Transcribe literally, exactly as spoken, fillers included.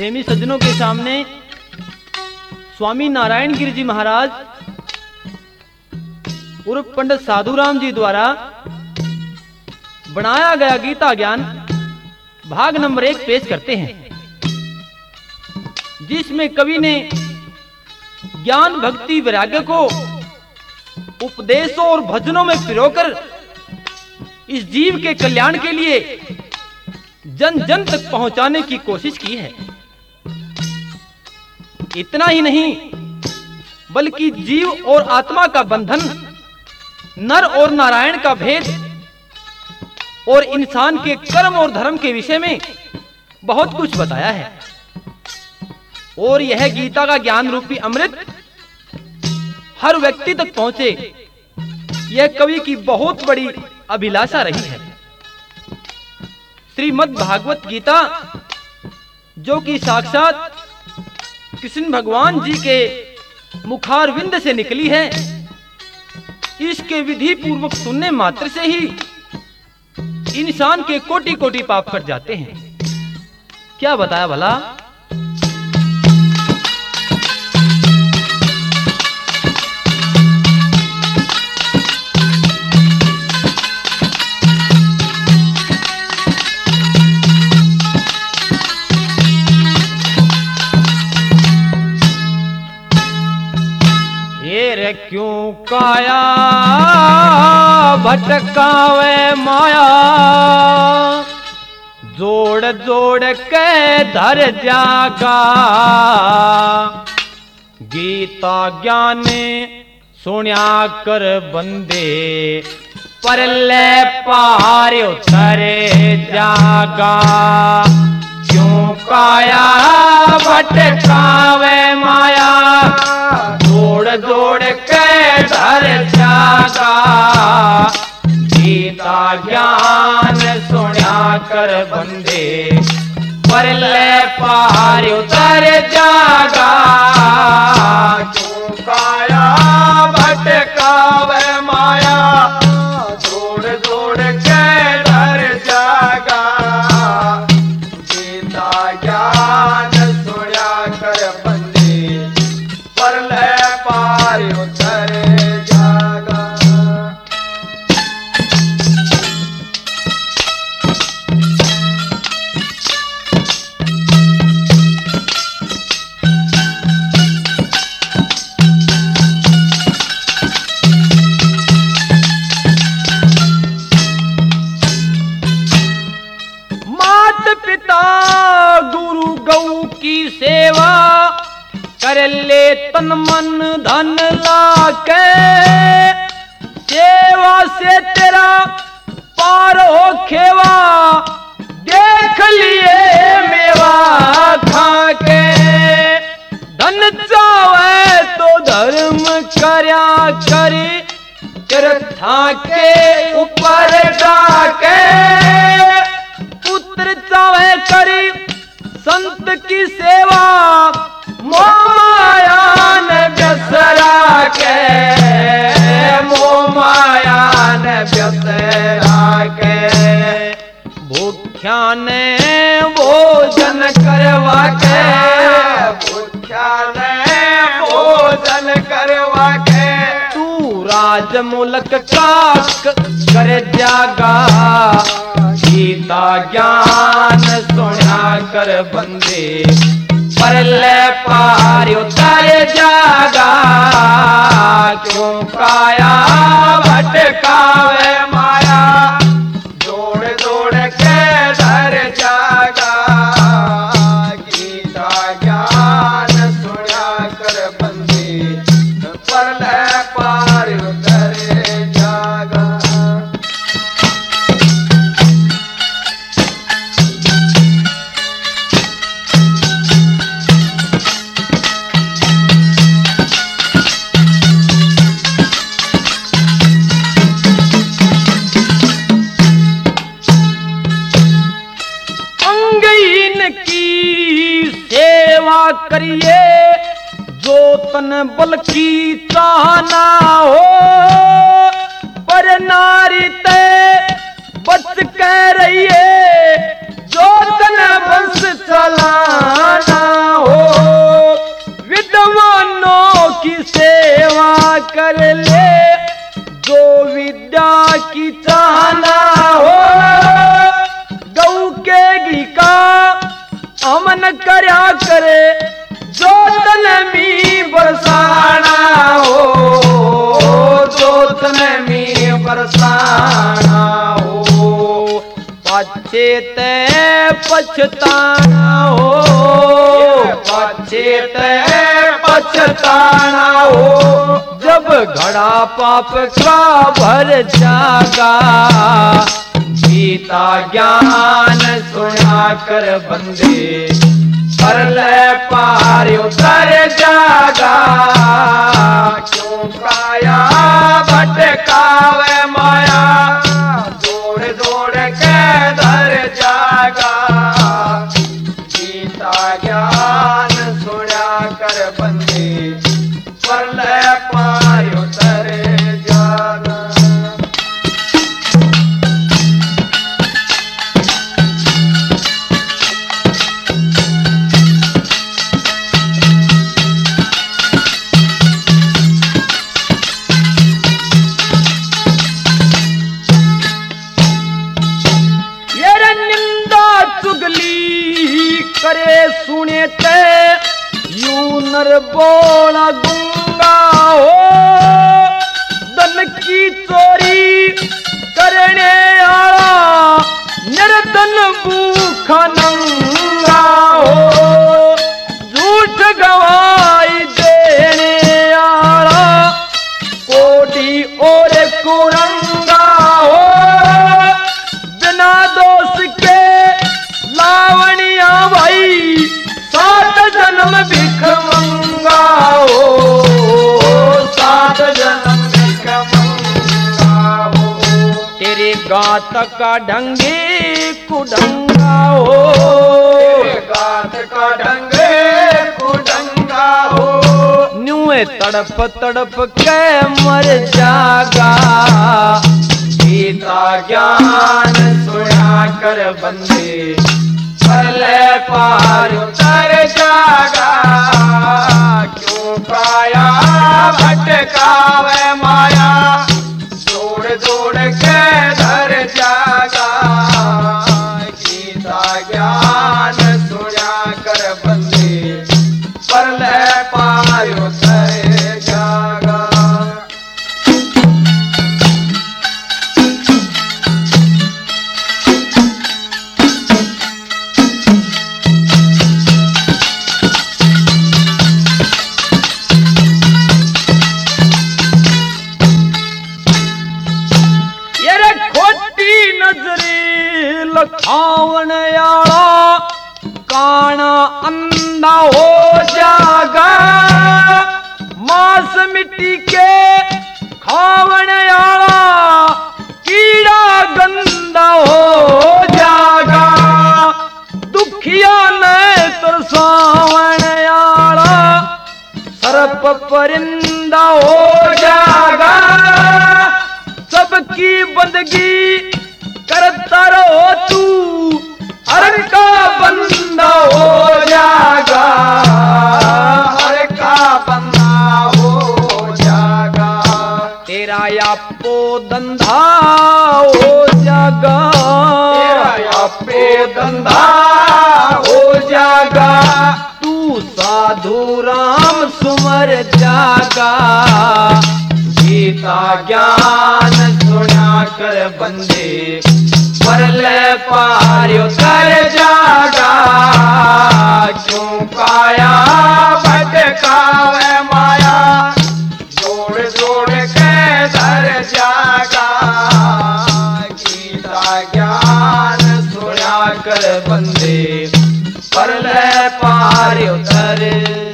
प्रेमी सज्जनों के सामने स्वामी नारायण गिरि जी महाराज उर्फ पंडित साधुराम जी द्वारा बनाया गया गीता ज्ञान भाग नंबर एक पेश करते हैं, जिसमें कवि ने ज्ञान भक्ति वैराग्य को उपदेशों और भजनों में पिरोकर इस जीव के कल्याण के लिए जन जन तक पहुंचाने की कोशिश की है। इतना ही नहीं बल्कि जीव और आत्मा का बंधन, नर और नारायण का भेद और इंसान के कर्म और धर्म के विषय में बहुत कुछ बताया है। और यह गीता का ज्ञान रूपी अमृत हर व्यक्ति तक पहुंचे, यह कवि की बहुत बड़ी अभिलाषा रही है। श्रीमद् भागवत गीता जो कि साक्षात कृष्ण भगवान जी के मुखारविंद से निकली है, इसके विधि पूर्वक सुनने मात्र से ही इंसान के कोटि कोटि पाप कट जाते हैं। क्या बताया भला? क्यों काया भटकावे माया, जोड़ जोड़ के धर जागा। गीता ज्ञान सुन्या कर बंदे, परले पार उतरे जागा। क्यों काया भटकावे माया, जोड़ जोड़ के धर जागा। गीता ज्ञान सुन्या कर बंदे, परले पार उतर जागा। क्यों काया भटकावे माया, जोड़ जोड़ के धर जागा। गीता ज्ञान सुन्या कर बंदे, परले पार उतर जागा। मात पिता गुरु गौ की सेवा, कर ले तन मन धन लाके। सेवा से तेरा पार हो खेवा, देख लिए मेवा खा के। धन चावे तो धर्म करया करी, तीर्था के ऊपर जाके। पुत्र चावे करी संत की सेवा, मोमाया ने व्यसरा के। मोमाया ने व्यसरा के। भूख्या ने भोजन करवा के, भूख्या ने भोजन करवा के। तू राज मुल्क का कर जागा। गीता ज्ञान सुन्या कर बंदे, परले पार उतर जागा। क्यों काया भटकावे माया, जोड़ जोड़ के धर जागा। गीता ज्ञान सुन्या कर बंदे, परले पार उतर जागा। करिए जो तन बल की चाहना हो, पर नारी ते बच कह रही है जो तन बंस चलाना सेवा कर ले, जो विद्या की चाहना हो। गौ के घी का अमन करया करे, जो तन में बरसाना हो, जो तन में बरसाना हो। पछते पछताना हो, पछते पछताना हो। जब घड़ा पाप का भर जागा, गीता ज्ञान सुना कर बंदे, पर ले पार उतर जागा। क्यों काया भटकावे माया, जोड़ जोड़ के धर जागा। गीता ज्ञान सुना कर बंदे, पर ले पार उतर जागा। करे सुने ते यू नर बोला गुंगा हो। धन की चोरी करने आला, निर्धन भूखा नंगा हो। झूठ गवाही देने आला, कोटी और कुरंगा हो। बिना दोष के लावणिया भाई, सात जन्म भिख मंगा हो, सात जन्म भिख मंगा हो। तेरे गात का ढंगे कुडंगा हो, तेरे गात का ढंगे कुडंगा हो। न्यूए तड़प तड़प के मर जागा। गीता ज्ञान सुना कर बंदे, पर ले पार उतर जागा। क्यों काया भटकावे माया, जोड़ जोड़ के धर जागा। गीता ज्ञान सुना कर बंदे, पर ले पार उतर जागा। लखावन आला काना अंधा हो जागा। मांस मिट्टी के खावन आला कीड़ा गंदा हो जागा। दुखिया ने तरसावन आला सर्प परिंदा हो जागा। सबकी बंदगी करता रहो तू, हर का बंदा हो जागा, हर का बंदा हो जागा। तेरा यापो धंधा हो जागा, तेरा यापो धंधा हो जागा। तू साधु राम सुमर जागा। गीता ज्ञान सुना कर बंदे, पर ले पार उतर जागा। क्यों काया भटकावे माया, जोड़ जोड़ के धर जागा। गीता ज्ञान सुना कर बंदे, पर ले पार उतर